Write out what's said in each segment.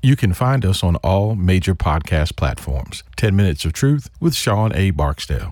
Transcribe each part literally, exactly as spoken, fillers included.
You can find us on all major podcast platforms. ten Minutes of Truth with Sean A. Barksdale.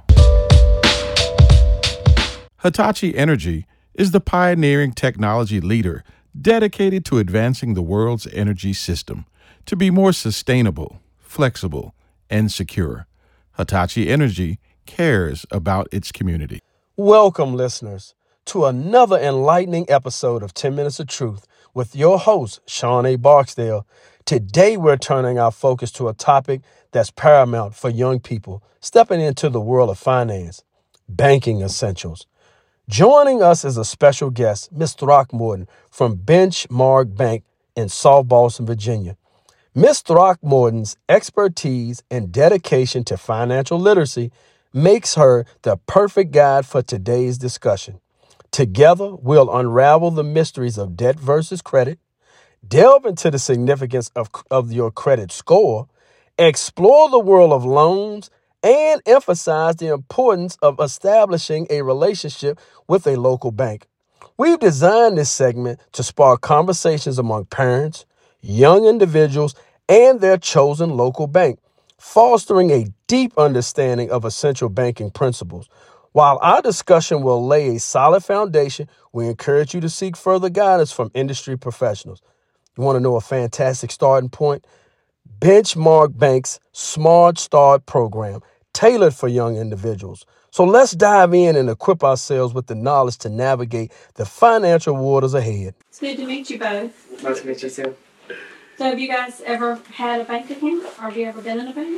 Hitachi Energy is the pioneering technology leader dedicated to advancing the world's energy system to be more sustainable, flexible, and secure. Hitachi Energy cares about its community. Welcome, listeners, to another enlightening episode of ten Minutes of Truth with your host, Sean A. Barksdale. Today, we're turning our focus to a topic that's paramount for young people stepping into the world of finance, banking essentials. Joining us is a special guest, Miz Throckmorton from Benchmark Bank in South Boston, Virginia. Miz Throckmorton's expertise and dedication to financial literacy makes her the perfect guide for today's discussion. Together, we'll unravel the mysteries of debt versus credit, delve into the significance of, of your credit score, explore the world of loans, and emphasize the importance of establishing a relationship with a local bank. We've designed this segment to spark conversations among parents, young individuals, and their chosen local bank, fostering a deep understanding of essential banking principles. While our discussion will lay a solid foundation, we encourage you to seek further guidance from industry professionals. You want to know a fantastic starting point? Benchmark Bank's Smart Start program, tailored for young individuals. So let's dive in and equip ourselves with the knowledge to navigate the financial waters ahead. It's good to meet you both. Nice to meet you too. So have you guys ever had a bank account? Or have you ever been in a bank?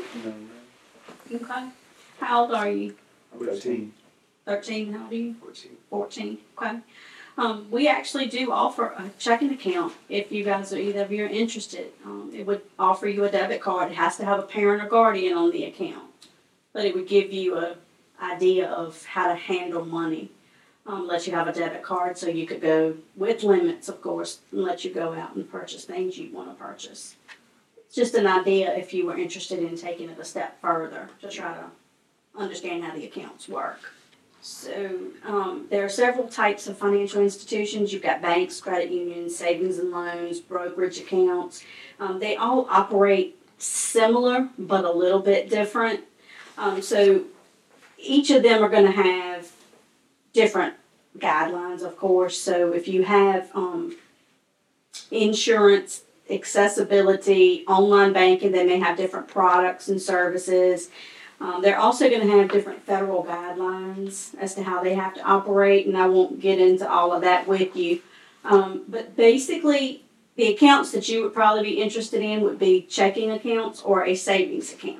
No. Okay. How old are you? thirteen. thirteen. How old are you? fourteen. fourteen. Okay. Um, we actually do offer a checking account if you guys are either of you are interested. Um, it would offer you a debit card. It has to have a parent or guardian on the account. But it would give you an idea of how to handle money. Um, let you have a debit card so you could go with limits, of course, and let you go out and purchase things you want to purchase. It's just an idea if you were interested in taking it a step further to try to understand how the accounts work. So um, there are several types of financial institutions. You've got banks, credit unions, savings and loans, brokerage accounts. Um, they all operate similar but a little bit different. Um, so each of them are going to have different guidelines, of course. So if you have um, insurance, accessibility, online banking, they may have different products and services. Um, they're also going to have different federal guidelines as to how they have to operate, and I won't get into all of that with you. Um, but basically, the accounts that you would probably be interested in would be checking accounts or a savings account.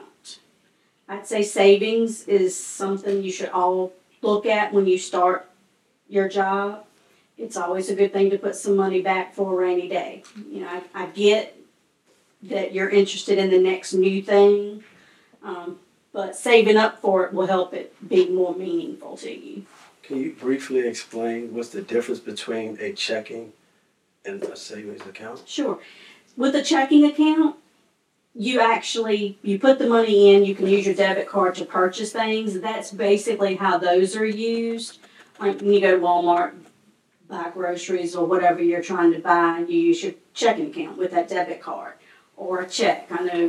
I'd say savings is something you should all look at when you start your job. It's always a good thing to put some money back for a rainy day. You know, I, I get that you're interested in the next new thing, um, but saving up for it will help it be more meaningful to you. Can you briefly explain what's the difference between a checking and a savings account? Sure. With a checking account, you actually, you put the money in, you can use your debit card to purchase things. That's basically how those are used. Like when you go to Walmart, buy groceries or whatever you're trying to buy, you use your checking account with that debit card or a check. I know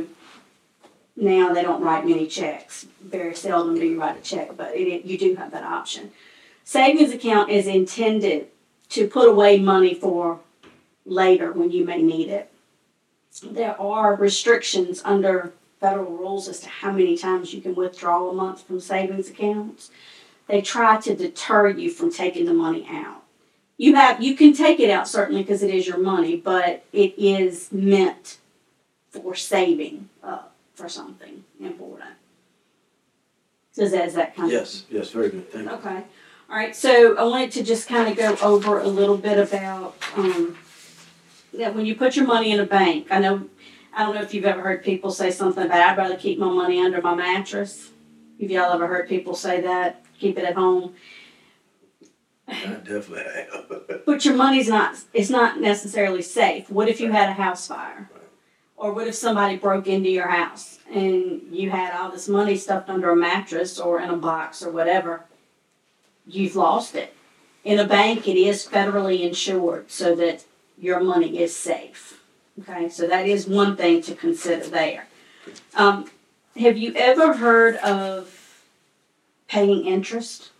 now they don't write many checks. Very seldom do you write a check, but it, it, you do have that option. Savings account is intended to put away money for later when you may need it. There are restrictions under federal rules as to how many times you can withdraw a month from savings accounts. They try to deter you from taking the money out. You have you can take it out certainly because it is your money, but it is meant for saving up for something important. Does that, is that kind Yes, of? yes, very good. Thank you. Okay. All right. So I wanted to just kind of go over a little bit about um, that when you put your money in a bank. I know I don't know if you've ever heard people say something about I'd rather keep my money under my mattress. Have y'all ever heard people say that? Keep it at home. I definitely have. But your money's not, it's not necessarily safe. What if you had a house fire? Right. Or what if somebody broke into your house and you had all this money stuffed under a mattress or in a box or whatever? You've lost it. In a bank, it is federally insured so that your money is safe. Okay, so that is one thing to consider there. Um, have you ever heard of paying interest?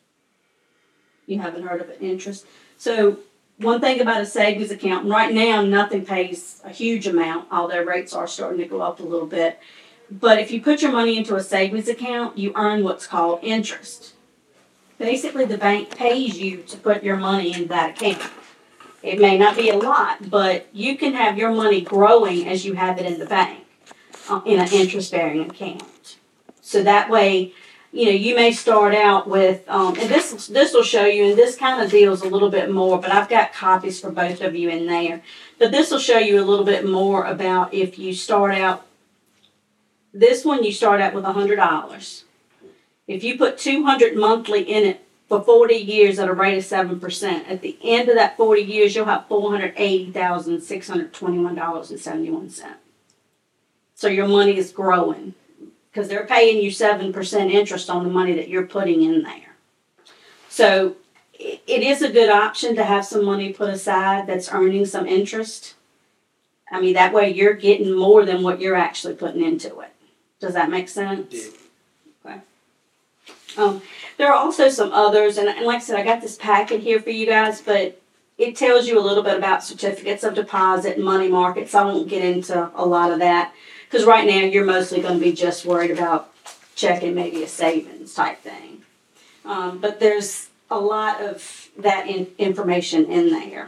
You haven't heard of interest? So one thing about a savings account, right now nothing pays a huge amount, although rates are starting to go up a little bit. But if you put your money into a savings account, you earn what's called interest. Basically, the bank pays you to put your money in that account. It may not be a lot, but you can have your money growing as you have it in the bank, uh, in an interest-bearing account. So that way, you know, you may start out with, um, and this this will show you, and this kind of deals a little bit more, but I've got copies for both of you in there. But this will show you a little bit more about if you start out, this one you start out with one hundred dollars. If you put two hundred dollars monthly in it for forty years at a rate of seven percent, at the end of that forty years, you'll have four hundred eighty thousand six hundred twenty-one dollars and seventy-one cents. So your money is growing because they're paying you seven percent interest on the money that you're putting in there. So it is a good option to have some money put aside that's earning some interest. I mean, that way you're getting more than what you're actually putting into it. Does that make sense? Yeah. Okay. Um, there are also some others, and, and like I said, I got this packet here for you guys, but it tells you a little bit about certificates of deposit and money markets. I won't get into a lot of that because right now you're mostly going to be just worried about checking maybe a savings type thing. Um, but there's a lot of that in, information in there.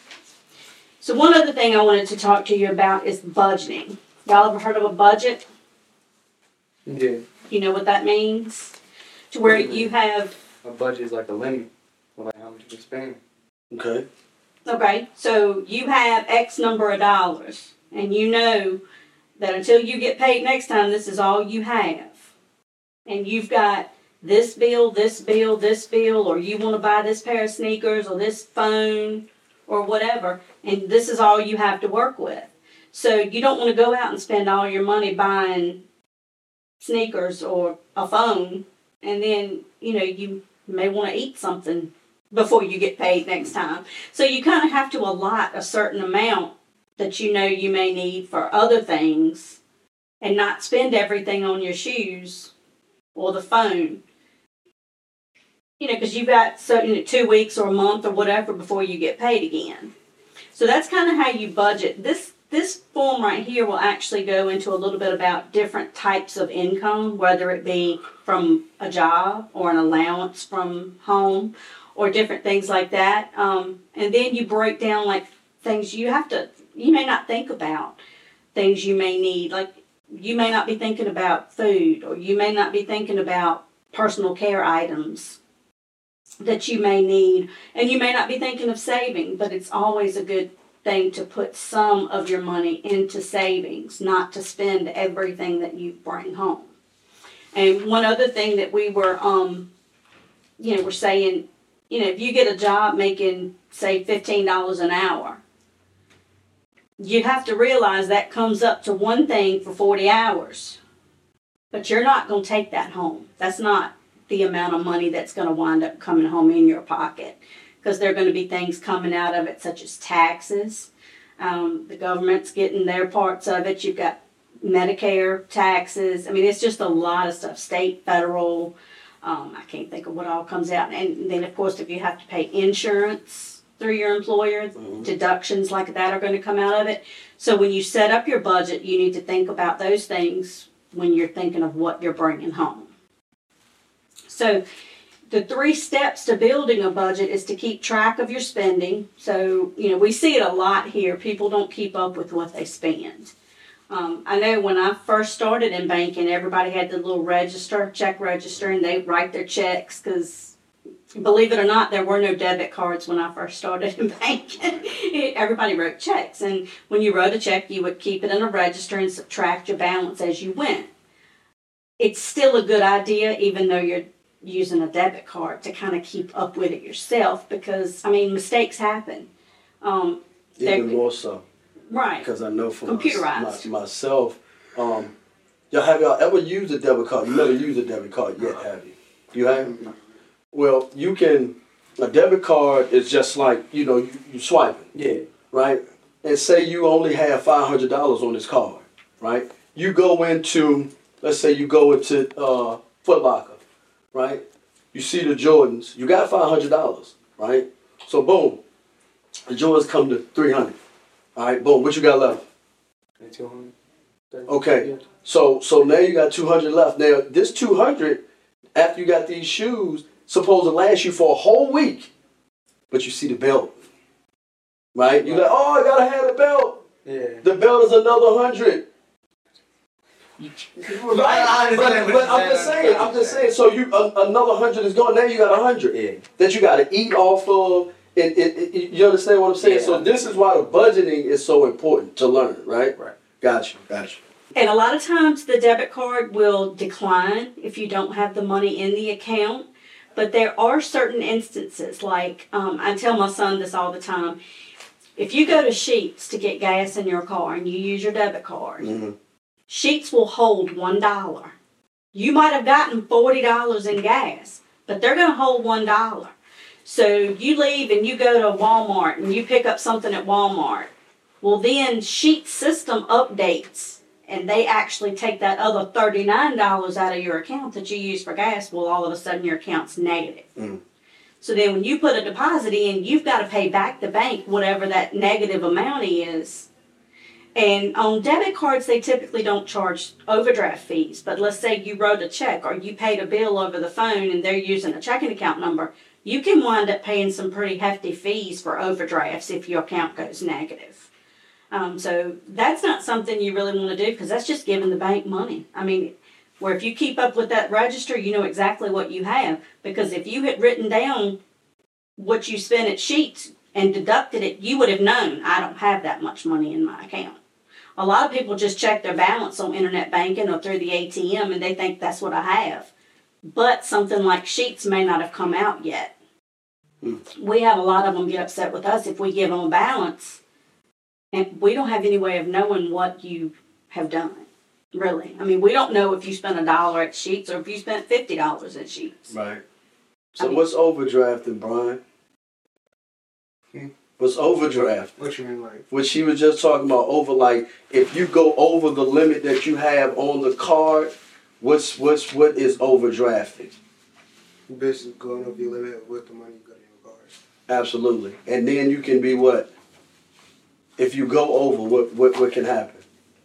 So one other thing I wanted to talk to you about is budgeting. Y'all ever heard of a budget? Yeah. You know what that means? To where you have... A budget is like a limit, like how much you can spend. Okay. Okay, so you have X number of dollars, and you know that until you get paid next time, this is all you have. And you've got this bill, this bill, this bill, or you want to buy this pair of sneakers, or this phone, or whatever, and this is all you have to work with. So you don't want to go out and spend all your money buying sneakers or a phone, and then, you know, you may want to eat something before you get paid next time. So you kind of have to allot a certain amount that you know you may need for other things and not spend everything on your shoes or the phone. You know, because you've got so, you know, two weeks or a month or whatever before you get paid again. So that's kind of how you budget. This This form right here will actually go into a little bit about different types of income, whether it be from a job or an allowance from home or different things like that. Um, and then you break down like things you have to, you may not think about, things you may need. Like you may not be thinking about food, or you may not be thinking about personal care items that you may need. And you may not be thinking of saving, but it's always a good thing to put some of your money into savings, not to spend everything that you bring home. And one other thing that we were, um, you know, we're saying, you know, if you get a job making, say, fifteen dollars an hour, you have to realize that comes up to one thing for forty hours. But you're not going to take that home. That's not the amount of money that's going to wind up coming home in your pocket, because there are going to be things coming out of it such as taxes. Um, the government's getting their parts of it. You've got Medicare, taxes. I mean, it's just a lot of stuff. State, federal. Um, I can't think of what all comes out. And then, of course, if you have to pay insurance through your employer, mm-hmm. deductions like that are going to come out of it. So when you set up your budget, you need to think about those things when you're thinking of what you're bringing home. So the three steps to building a budget is to keep track of your spending. So, you know, we see it a lot here. People don't keep up with what they spend. Um, I know when I first started in banking, everybody had the little register, check register, and they write their checks because, believe it or not, there were no debit cards when I first started in banking. Everybody wrote checks, and when you wrote a check, you would keep it in a register and subtract your balance as you went. It's still a good idea, even though you're using a debit card, to kind of keep up with it yourself, because, I mean, mistakes happen. Um, Even more so. Right. Because I know for computerized. My, myself, um, y'all have y'all ever used a debit card? You never used a debit card yet, have you? You haven't? Well, you can, a debit card is just like, you know, you, you swiping. Yeah. Right? and say you only have five hundred dollars on this card, right? You go into, let's say you go into uh, Foot Locker, right? You see the Jordans, you got five hundred dollars, right? So boom, the Jordans come to three hundred dollars, all right, boom, what you got left? two hundred. Okay, so so now you got two hundred left. Now this two hundred, after you got these shoes, supposed to last you for a whole week, but you see the belt, right? You're like, oh, I gotta have the belt. Yeah. The belt is another hundred. Right? But, but I'm just saying, I'm just saying. So you uh, another hundred is gone. Now you got a hundred Yeah. that you got to eat off of. And, and, and you understand what I'm saying? Yeah. So this is why the budgeting is so important to learn, right? Right. Gotcha, gotcha. And a lot of times the debit card will decline if you don't have the money in the account. But there are certain instances, like um, I tell my son this all the time. If you go to Sheetz to get gas in your car and you use your debit card, Mm-hmm. Sheetz will hold one dollar. You might have gotten forty dollars in gas, but they're going to hold one dollar. So you leave and you go to Walmart and you pick up something at Walmart. Well, then Sheetz system updates and they actually take that other thirty-nine dollars out of your account that you use for gas. Well, all of a sudden your account's negative. Mm. So then when you put a deposit in, you've got to pay back the bank whatever that negative amount is. And on debit cards, they typically don't charge overdraft fees. But let's say you wrote a check or you paid a bill over the phone and they're using a checking account number. You can wind up paying some pretty hefty fees for overdrafts if your account goes negative. Um, so that's not something you really want to do because that's just giving the bank money. I mean, where if you keep up with that register, you know exactly what you have. Because if you had written down what you spent at Sheetz and deducted it, you would have known I don't have that much money in my account. A lot of people just check their balance on internet banking or through the A T M and they think that's what I have. But something like Sheetz may not have come out yet. Hmm. We have a lot of them get upset with us if we give them a balance and we don't have any way of knowing what you have done. Really. I mean, we don't know if you spent a dollar at Sheetz or if you spent fifty dollars at Sheetz. Right. So I mean- what's overdrafting, Brian? Hmm? What's overdraft? What you mean, like? What she was just talking about, over like if you go over the limit that you have on the card, what's what's what is overdrafting? You basically going over your limit with the money you got in your card. Absolutely. And then you can be what? If you go over, what what, what can happen?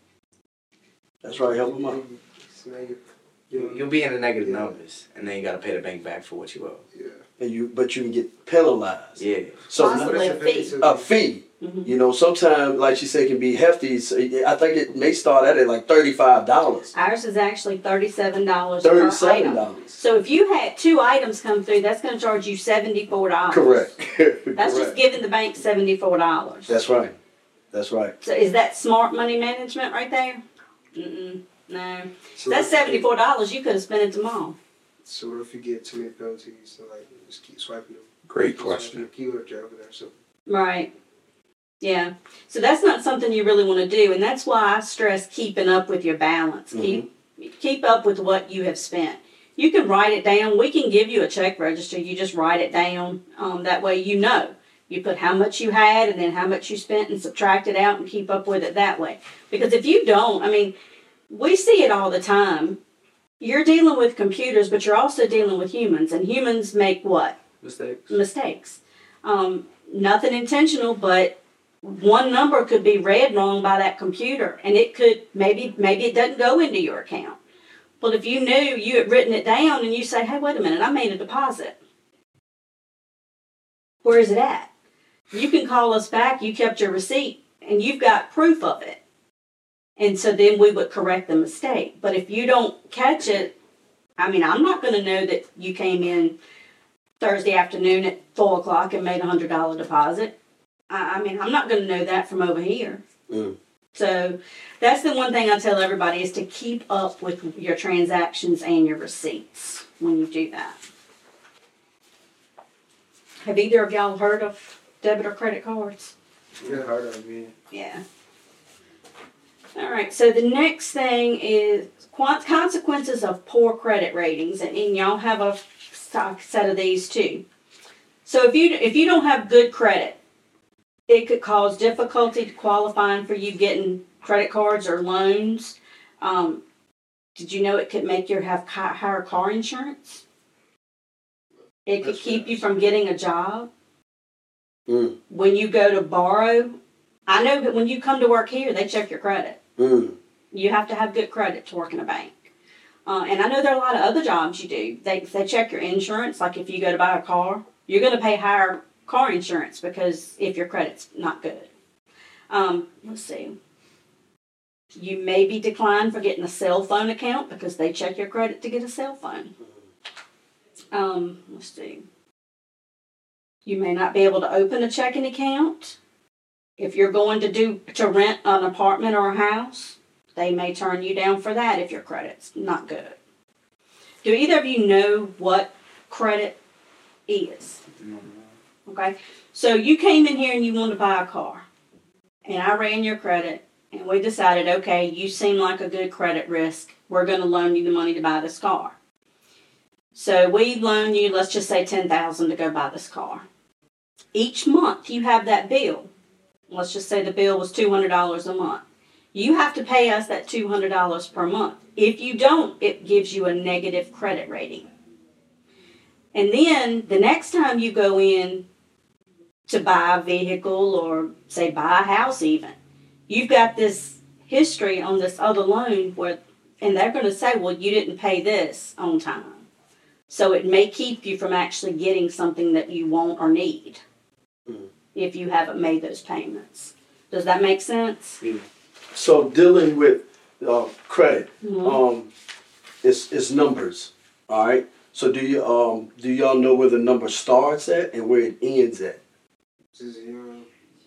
That's right, help them out. It's negative. You, you'll be in the negative numbers, and then you got to pay the bank back for what you owe. Yeah. And you but you can get penalized. Yeah. So Possibly a fee. a fee. Mhm. You know, sometimes, like she said, can be hefty. So I think it may start at it like thirty-five dollars. Ours is actually thirty-seven dollars per Thirty-seven item. dollars. So if you had two items come through, that's going to charge you seventy-four dollars. Correct. That's just Correct. giving the bank seventy-four dollars. That's right. That's right. So is that smart money management right there? Mm-mm, no. So That's if you- seventy-four dollars. You could have spent it tomorrow. So what if you get too many penalties? So like, just keep swiping them. Great Keep question. swiping the keyword jar over there. So Right. Yeah. So that's not something you really want to do, and that's why I stress keeping up with your balance. Keep keep up with what you have spent. You can write it down. We can give you a check register. You just write it down. Um, that way you know. You put how much you had and then how much you spent and subtract it out and keep up with it that way. Because if you don't, I mean, we see it all the time. You're dealing with computers, but you're also dealing with humans, and humans make what? Mistakes. Mistakes. Um, nothing intentional, but one number could be read wrong by that computer, and it could maybe maybe it doesn't go into your account. Well, if you knew you had written it down, and you say, "Hey, wait a minute, I made a deposit. Where is it at?" You can call us back. You kept your receipt, and you've got proof of it. And so then we would correct the mistake. But if you don't catch it, I mean, I'm not going to know that you came in Thursday afternoon at four o'clock and made a one hundred dollars deposit. I, I mean, I'm not going to know that from over here. Mm. So that's the one thing I tell everybody is to keep up with your transactions and your receipts when you do that. Have either of y'all heard of debit or credit cards? yeah, hard on me. Yeah. All right, so the next thing is qu- consequences of poor credit ratings, and, and y'all have a stock set of these too. So if you if you don't have good credit, it could cause difficulty to qualifying for you getting credit cards or loans. Um, did you know it could make you have hi- higher car insurance? It could That's keep you fast. from getting a job. Mm. When you go to borrow, I know that when you come to work here, they check your credit. Mm. You have to have good credit to work in a bank. Uh, and I know there are a lot of other jobs you do. They, they check your insurance. Like if you go to buy a car, you're going to pay higher car insurance because if your credit's not good. Um, let's see. You may be declined for getting a cell phone account because they check your credit to get a cell phone. Um, let's see. You may not be able to open a checking account. If you're going to do to rent an apartment or a house, they may turn you down for that if your credit's not good. Do either of you know what credit is? Okay, so you came in here and you want to buy a car, and I ran your credit, and we decided, okay, you seem like a good credit risk. We're going to loan you the money to buy this car. So we loan you, let's just say ten thousand dollars to go buy this car. Each month you have that bill. Let's just say the bill was two hundred dollars a month. You have to pay us that two hundred dollars per month. If you don't, it gives you a negative credit rating. And then the next time you go in to buy a vehicle or say buy a house even, you've got this history on this other loan where, and they're going to say, well, you didn't pay this on time. So it may keep you from actually getting something that you want or need Mm. if you haven't made those payments. Does that make sense? Yeah. So dealing with uh, credit, Mhm. um, it's it's numbers. All right. So do you um do y'all know where the number starts at and where it ends at? Just, you know,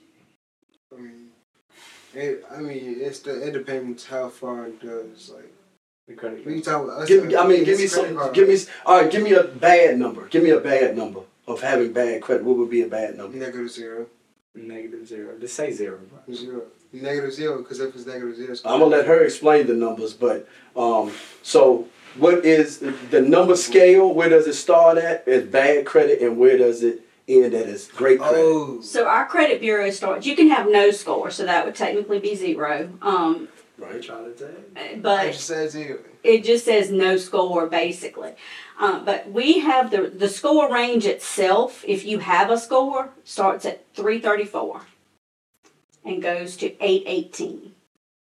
I mean, it, I mean, it's the, it depends how far it does. Like, The credit we card. talk about us. Give me, I mean, give me it's credit some. card, Give me all right. Give me a bad number. Give me a bad number of having bad credit. What would be a bad number? negative zero. Negative zero. Just say zero, bro. Zero. Negative zero, because if it's negative zero, it's I'm gonna let her explain the numbers, but um, so what is the, the number scale? Where does it start at? Is bad credit, and where does it end at? Is great credit. Oh, So our credit bureau starts, you can have no score, so that would technically be zero. Um, Right. Try to tell. I but just said zero. it just says no score basically. Uh, but we have the, the score range itself, if you have a score, starts at three thirty-four and goes to eight eighteen.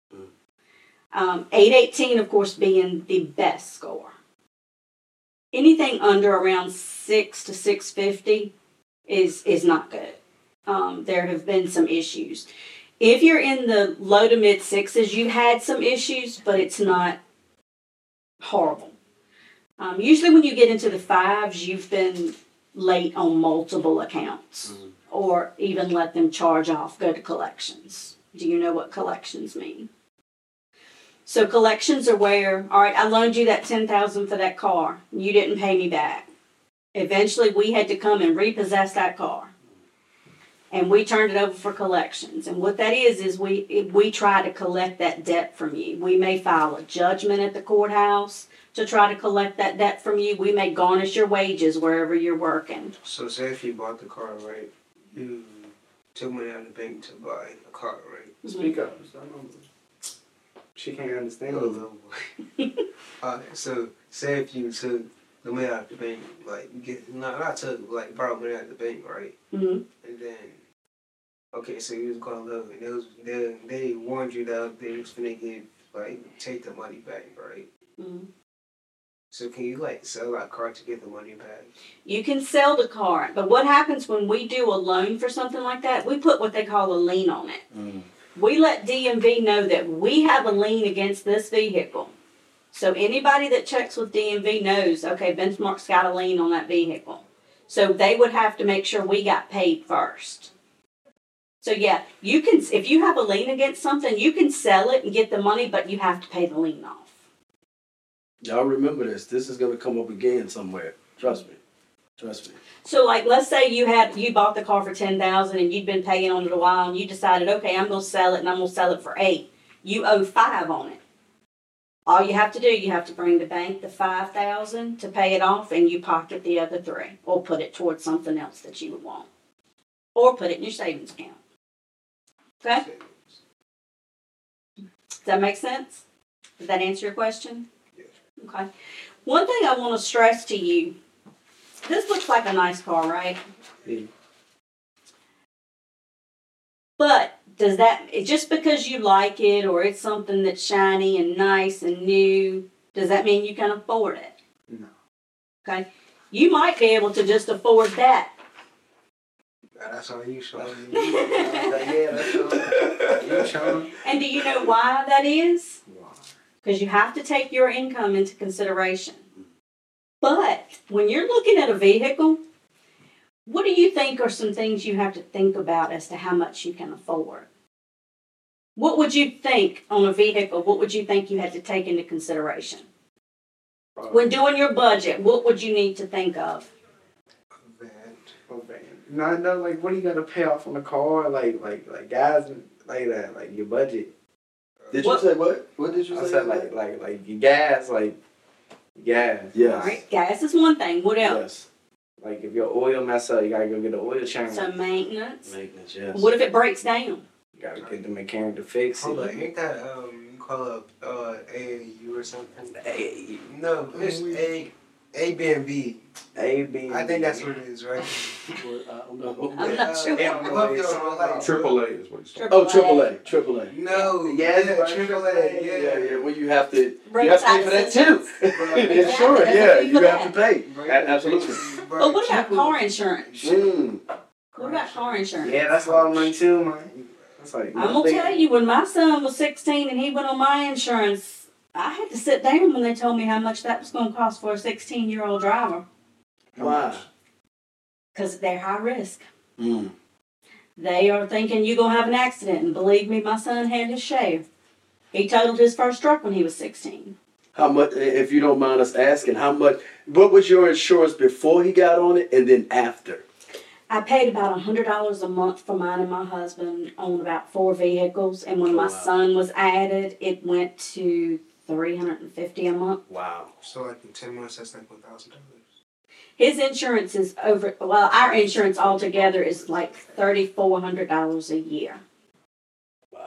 Um, eight eighteen, of course, being the best score. Anything under around six to six fifty is is not good. Um, there have been some issues. If you're in the low to mid sixes, you've had some issues, but it's not horrible. Um, usually, when you get into the fives, you've been late on multiple accounts, Mhm. or even let them charge off, go to collections. Do you know what collections mean? So collections are where, all right, I loaned you that ten thousand dollars for that car. You didn't pay me back. Eventually, we had to come and repossess that car. And we turned it over for collections. And what that is, is we we try to collect that debt from you. We may file a judgment at the courthouse to try to collect that debt from you. We may garnish your wages wherever you're working. So say if you bought the car, right? You took money out of the bank to buy a car, right? Speak up. It's not normal. She can't understand. Oh, little boy. Alright, so say if you took the money out of the bank, like you get not not took like borrowed money out of the bank, right? Mm-hmm. And then okay, so you was going low, and they was they they warned you that they was finna give like take the money back, right? Mm-hmm. So can you like sell that car to get the money back? You can sell the car, but what happens when we do a loan for something like that? We put what they call a lien on it. Mm. We let D M V know that we have a lien against this vehicle. So anybody that checks with D M V knows, okay, Benchmark's got a lien on that vehicle. So they would have to make sure we got paid first. So yeah, you can, if you have a lien against something, you can sell it and get the money, but you have to pay the lien off. Y'all remember this. This is gonna come up again somewhere. Trust me. Trust me. So like, let's say you had, you bought the car for ten thousand and you'd been paying on it a while and you decided, okay, I'm gonna sell it and I'm gonna sell it for eight. You owe five on it. All you have to do, you have to bring the bank the five thousand to pay it off, and you pocket the other three, or put it towards something else that you would want, or put it in your savings account. Okay? Does that make sense? Does that answer your question? Yes. Okay. One thing I want to stress to you, this looks like a nice car, right? Yeah. But does that, just because you like it or it's something that's shiny and nice and new, does that mean you can afford it? No. Okay? You might be able to just afford that. That's all you, Sean. Yeah, that's all you, Sean. And do you know why that is? Wow. Because you have to take your income into consideration. But when you're looking at a vehicle, what do you think are some things you have to think about as to how much you can afford? What would you think on a vehicle? What would you think you had to take into consideration? When doing your budget, what would you need to think of? A van. Oh, man. No, no, like, what do you gotta pay off on the car? Like, like, like, guys, like that, like your budget. Did What- you say what? What did you I say? said, like, like, like your gas, like, gas. Yes. All right, gas is one thing. What else? Yes. Like, if your oil mess up, you gotta go get the oil change. So maintenance. Maintenance, yes. What if it breaks down? You gotta get the mechanic to fix Hold on, it. ain't that um you call up uh A A U or something? A, No, it's A A B and B. A, B. I think that's what it is, right? I don't know. I'm not sure. Yeah, I love y'all, like, Triple A is what it's Triple Oh, triple A, triple A. No, Yeah, yeah, right. triple A, yeah, Yeah, yeah. Well, you have to. You Roadside have to pay for that too. Right. Insurance, Exactly. yeah, That's you what have to people pay. Right. A- Absolutely. But what about car insurance? Mm. What about car insurance? Yeah, that's a lot of money too, man. That's like, I'm gonna tell you, when my son was sixteen and he went on my insurance, I had to sit down when they told me how much that was gonna cost for a sixteen-year-old driver. Why? Because they're high risk. Mm. They are thinking you're gonna have an accident, and believe me, my son had his share. He totaled his first truck when he was sixteen. How much, if you don't mind us asking, how much, what was your insurance before he got on it and then after? I paid about a hundred dollars a month for mine and my husband on about four vehicles, and when Oh, my wow. son was added, it went to three hundred and fifty a month. Wow. So like in ten months, that's like one thousand dollars. His insurance is over. Well, our insurance altogether is like thirty four hundred dollars a year, Wow.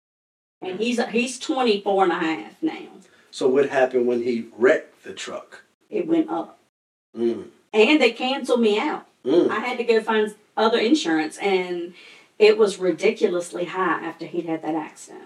and he's he's twenty four and a half now. So what happened when he wrecked the truck? It went up, Mm. and they canceled me out. Mm. I had to go find other insurance, and it was ridiculously high after he'd had that accident.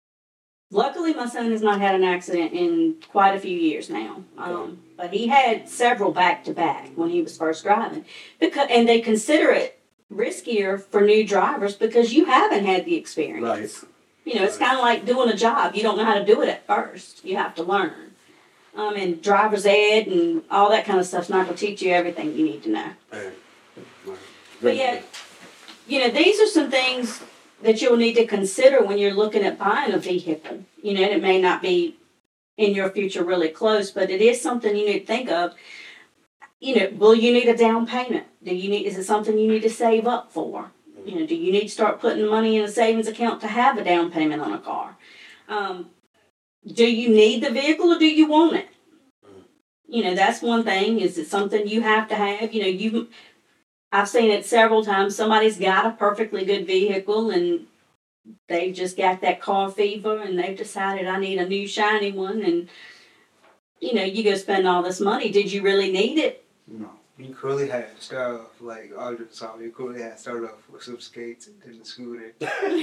Luckily, my son has not had an accident in quite a few years now, um, but he had several back to back when he was first driving. Because, and they consider it riskier for new drivers because you haven't had the experience. Right. You know, it's kind of like doing a job. You don't know how to do it at first. You have to learn. Um, and driver's ed and all that kind of stuff's not going to teach you everything you need to know. Right. Right. But yeah, you know, these are some things that you'll need to consider when you're looking at buying a vehicle. You know, and it may not be in your future really close, but it is something you need to think of. You know, will you need a down payment? Do you need, is it something you need to save up for? You know, do you need to start putting money in a savings account to have a down payment on a car? Um, do you need the vehicle or do you want it? You know, that's one thing. Is it something you have to have? You know, you I've seen it several times. Somebody's got a perfectly good vehicle and they've just got that car fever and they've decided I need a new shiny one, and you know, you go spend all this money. Did you really need it? No. You could really had to start off like Audrey saw. You could really had to start off with some skates and then the scooter.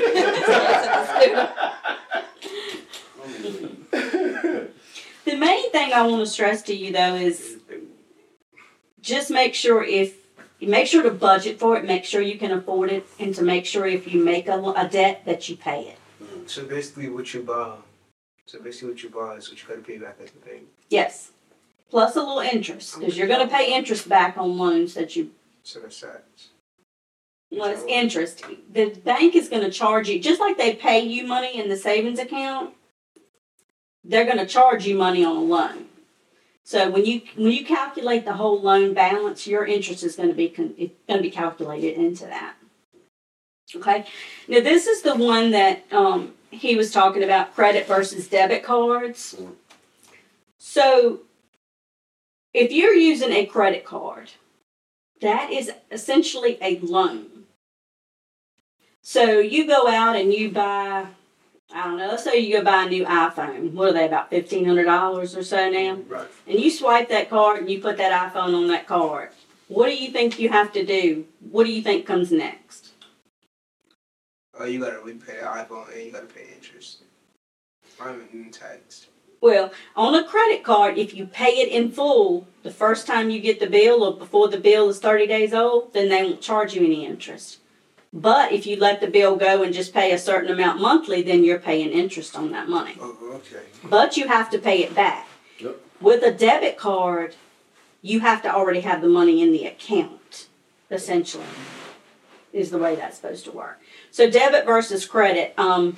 The main thing I want to stress to you though is just make sure if you make sure to budget for it, make sure you can afford it, and to make sure if you make a, a debt that you pay it. So basically, what you buy, so basically what you buy is what you got to pay back as the thing. Yes, plus a little interest because you're going to pay interest back on loans that you. So that's that. Well, it's interest. The bank is going to charge you just like they pay you money in the savings account. They're going to charge you money on a loan. So when you when you calculate the whole loan balance, your interest is going to be con- it's going to be calculated into that. Okay. Now this is the one that um, he was talking about: credit versus debit cards. So if you're using a credit card, that is essentially a loan. So you go out and you buy, I don't know, let's say you go buy a new iPhone. What are they, about fifteen hundred dollars or so now? Right. And you swipe that card and you put that iPhone on that card. What do you think you have to do? What do you think comes next? Oh, you gotta repay the iPhone and you gotta pay interest. I'm in tax. Well, on a credit card, if you pay it in full the first time you get the bill or before the bill is thirty days old, then they won't charge you any interest. But if you let the bill go and just pay a certain amount monthly, then you're paying interest on that money. Oh, okay. But you have to pay it back. Yep. With a debit card, you have to already have the money in the account, essentially, is the way that's supposed to work. So debit versus credit, um,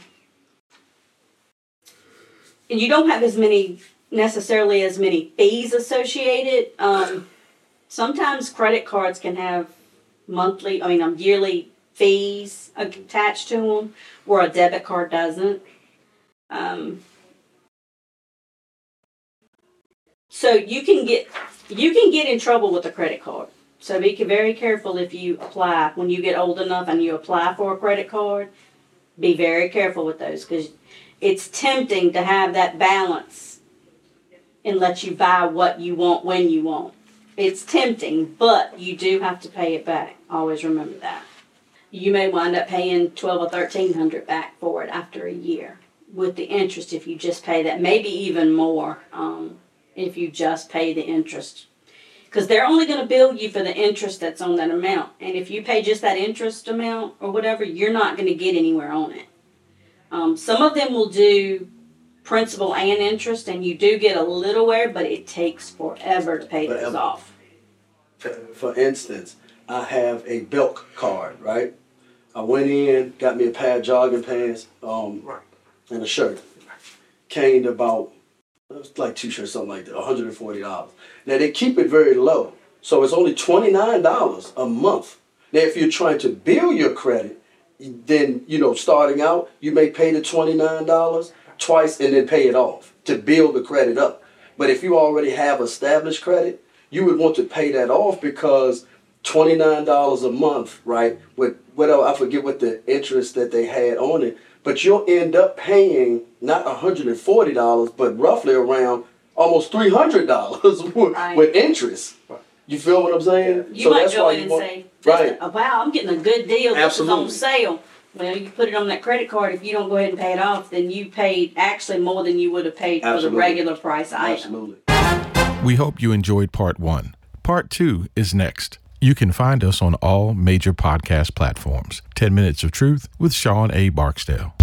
and you don't have as many, necessarily as many fees associated. Um, sometimes credit cards can have monthly, I mean, um, yearly fees attached to them, where a debit card doesn't. Um, so you can get you can get in trouble with a credit card. So be very careful if you apply when you get old enough and you apply for a credit card. Be very careful with those, because it's tempting to have that balance and let you buy what you want when you want. It's tempting, but you do have to pay it back. Always remember that. You may wind up paying twelve or thirteen hundred back for it after a year with the interest if you just pay that. Maybe even more um, if you just pay the interest, because they're only going to bill you for the interest that's on that amount. And if you pay just that interest amount or whatever, you're not going to get anywhere on it. Um, some of them will do principal and interest, and you do get a little wear, but it takes forever to pay those Forever. off. For, for instance, I have a Belk card, right? I went in, got me a pair of jogging pants, um, Right. and a shirt. Came to about, it was like two shirts, something like that, one hundred forty dollars. Now they keep it very low, so it's only twenty-nine dollars a month. Now if you're trying to build your credit, then, you know, starting out, you may pay the twenty-nine dollars twice and then pay it off to build the credit up. But if you already have established credit, you would want to pay that off, because twenty-nine dollars a month, right, with whatever, I forget what the interest that they had on it, but you'll end up paying not one hundred forty dollars, but roughly around almost three hundred dollars with, Right. with interest. You feel what I'm saying? You So might that's go why in you and want- say, right. oh, wow, I'm getting a good deal. This Absolutely. is on sale. Well, you put it on that credit card. If you don't go ahead and pay it off, then you paid actually more than you would have paid for the Absolutely. regular price item. Absolutely. We hope you enjoyed part one. Part two is next. You can find us on all major podcast platforms. ten Minutes of Truth with Sean A. Barksdale.